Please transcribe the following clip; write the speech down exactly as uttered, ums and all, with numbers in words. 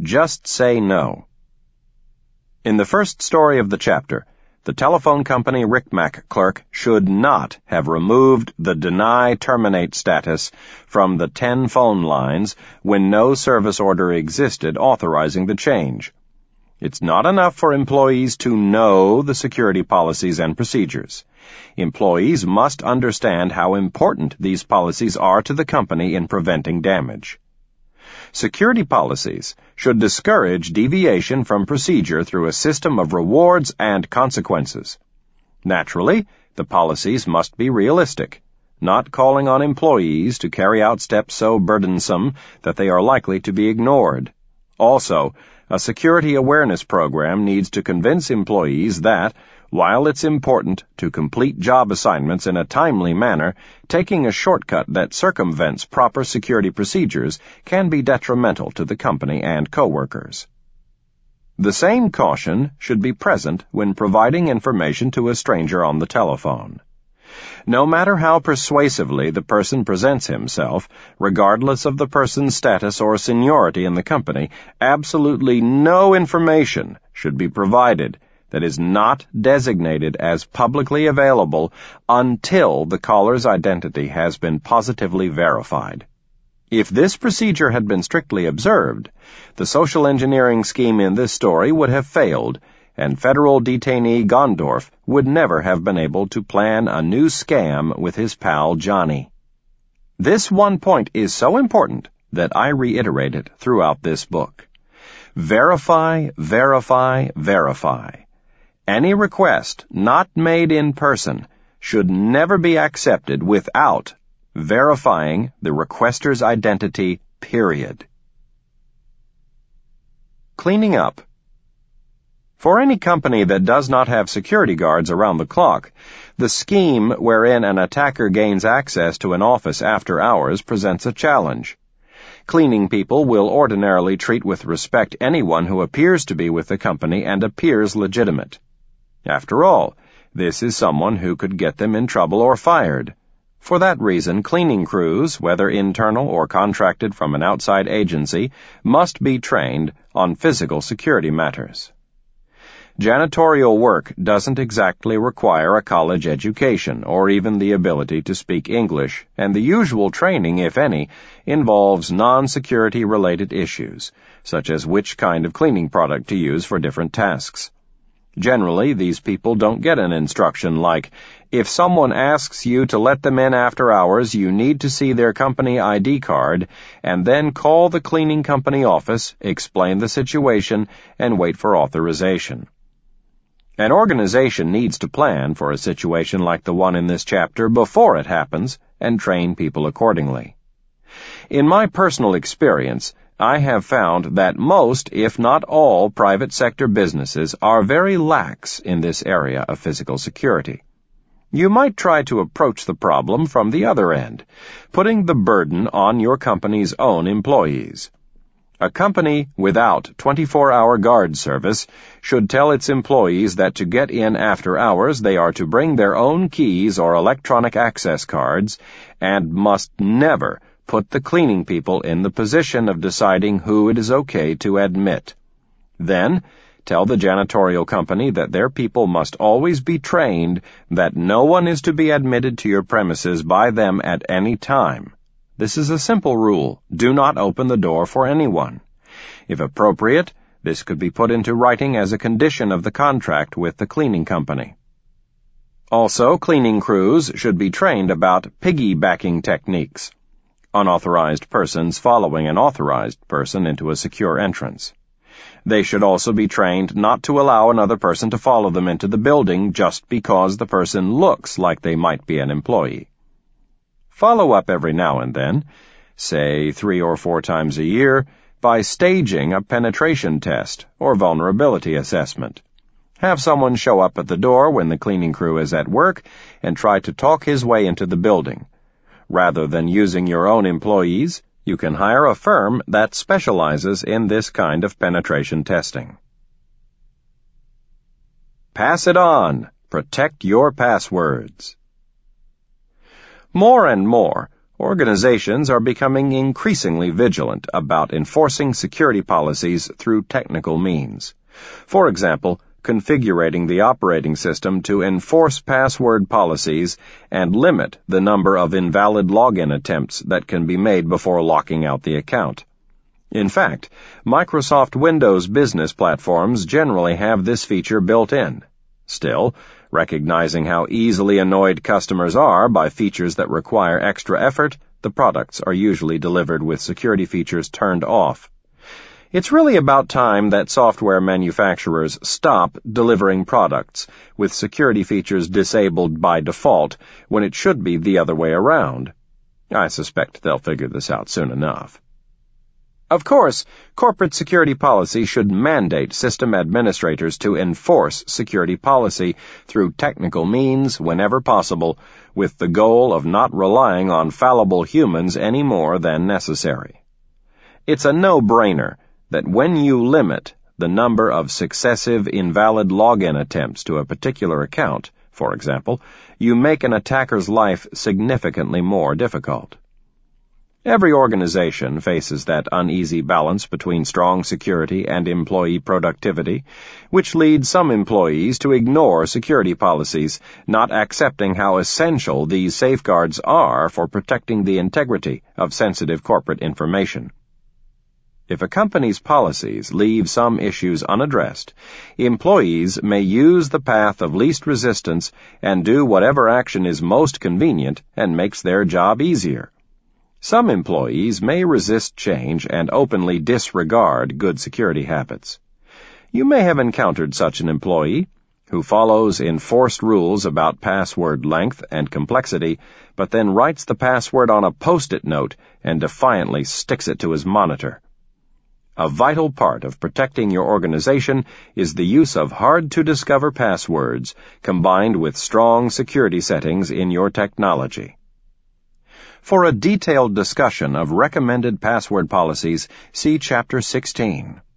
just say no. In the first story of the chapter, the telephone company Ricmac clerk should not have removed the deny terminate status from the ten phone lines when no service order existed authorizing the change. It's not enough for employees to know the security policies and procedures. Employees must understand how important these policies are to the company in preventing damage. Security policies should discourage deviation from procedure through a system of rewards and consequences. Naturally, the policies must be realistic, not calling on employees to carry out steps so burdensome that they are likely to be ignored. Also, a security awareness program needs to convince employees that, while it's important to complete job assignments in a timely manner, taking a shortcut that circumvents proper security procedures can be detrimental to the company and coworkers. The same caution should be present when providing information to a stranger on the telephone. No matter how persuasively the person presents himself, regardless of the person's status or seniority in the company, absolutely no information should be provided that is not designated as publicly available until the caller's identity has been positively verified. If this procedure had been strictly observed, the social engineering scheme in this story would have failed, and federal detainee Gondorf would never have been able to plan a new scam with his pal Johnny. This one point is so important that I reiterate it throughout this book. Verify, verify, verify. Any request not made in person should never be accepted without verifying the requester's identity, period. Cleaning up. For any company that does not have security guards around the clock, the scheme wherein an attacker gains access to an office after hours presents a challenge. Cleaning people will ordinarily treat with respect anyone who appears to be with the company and appears legitimate. After all, this is someone who could get them in trouble or fired. For that reason, cleaning crews, whether internal or contracted from an outside agency, must be trained on physical security matters. Janitorial work doesn't exactly require a college education or even the ability to speak English, and the usual training, if any, involves non-security related issues, such as which kind of cleaning product to use for different tasks. Generally, these people don't get an instruction like, if someone asks you to let them in after hours, you need to see their company I D card, and then call the cleaning company office, explain the situation, and wait for authorization. An organization needs to plan for a situation like the one in this chapter before it happens, and train people accordingly. In my personal experience, I have found that most, if not all, private sector businesses are very lax in this area of physical security. You might try to approach the problem from the other end, putting the burden on your company's own employees. A company without twenty-four hour guard service should tell its employees that to get in after hours they are to bring their own keys or electronic access cards and must never put the cleaning people in the position of deciding who it is okay to admit. Then, tell the janitorial company that their people must always be trained that no one is to be admitted to your premises by them at any time. This is a simple rule. Do not open the door for anyone. If appropriate, this could be put into writing as a condition of the contract with the cleaning company. Also, cleaning crews should be trained about piggybacking techniques. Unauthorized persons following an authorized person into a secure entrance. They should also be trained not to allow another person to follow them into the building just because the person looks like they might be an employee. Follow up every now and then, say three or four times a year, by staging a penetration test or vulnerability assessment. Have someone show up at the door when the cleaning crew is at work and try to talk his way into the building. Rather than using your own employees, you can hire a firm that specializes in this kind of penetration testing. Pass it on. Protect your passwords. More and more, Organizations are becoming increasingly vigilant about enforcing security policies through technical means. For example, configuring the operating system to enforce password policies and limit the number of invalid login attempts that can be made before locking out the account. In fact, Microsoft Windows business platforms generally have this feature built in. Still, recognizing how easily annoyed customers are by features that require extra effort, the products are usually delivered with security features turned off. It's really about time that software manufacturers stop delivering products with security features disabled by default when it should be the other way around. I suspect they'll figure this out soon enough. Of course, corporate security policy should mandate system administrators to enforce security policy through technical means whenever possible, with the goal of not relying on fallible humans any more than necessary. It's a no-brainer that when you limit the number of successive invalid login attempts to a particular account, for example, you make an attacker's life significantly more difficult. Every organization faces that uneasy balance between strong security and employee productivity, which leads some employees to ignore security policies, not accepting how essential these safeguards are for protecting the integrity of sensitive corporate information. If a company's policies leave some issues unaddressed, employees may use the path of least resistance and do whatever action is most convenient and makes their job easier. Some employees may resist change and openly disregard good security habits. You may have encountered such an employee who follows enforced rules about password length and complexity, but then writes the password on a post-it note and defiantly sticks it to his monitor. A vital part of protecting your organization is the use of hard-to-discover passwords combined with strong security settings in your technology. For a detailed discussion of recommended password policies, see Chapter sixteen.